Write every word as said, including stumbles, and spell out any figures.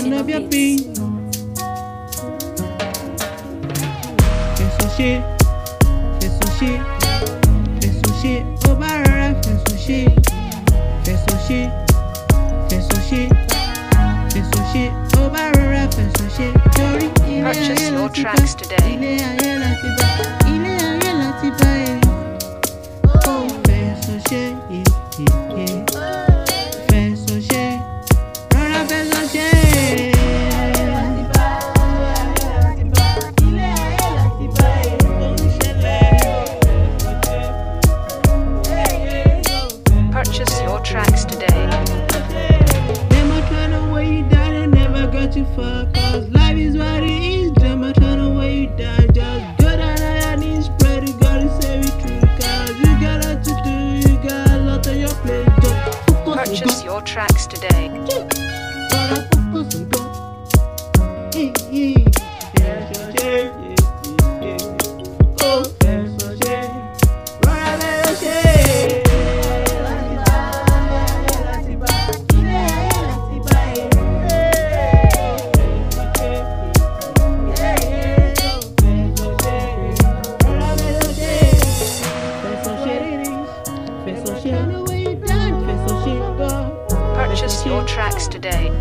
Martin on beats. Fais son shit, fais son shit, fais son shit, oh barra, fais son shit, fais son shit, fais son shit, fais son shit, oh barra, fais son shit. Purchase your tracks today. Il est arrière là qui bat, il est arrière là qui bat. Oh, fais son shit, yeah, yeah. Fais son shit, rora fais son shit. Purchase your tracks today. Them are trying to weigh you down and never got you far. Cause life is what it is. Them are trying to weigh you down. Just go down on your knees, pray to God and say it true. Cause you got a lot to do, you got a lot on your plate. Just focus on Purchase God. your tracks today. Gotta focus on God. Yeah, yeah. Yeah, yeah, yeah, yeah, yeah. Oh, yeah, so yeah. Run away, yeah. Purchase your tracks today.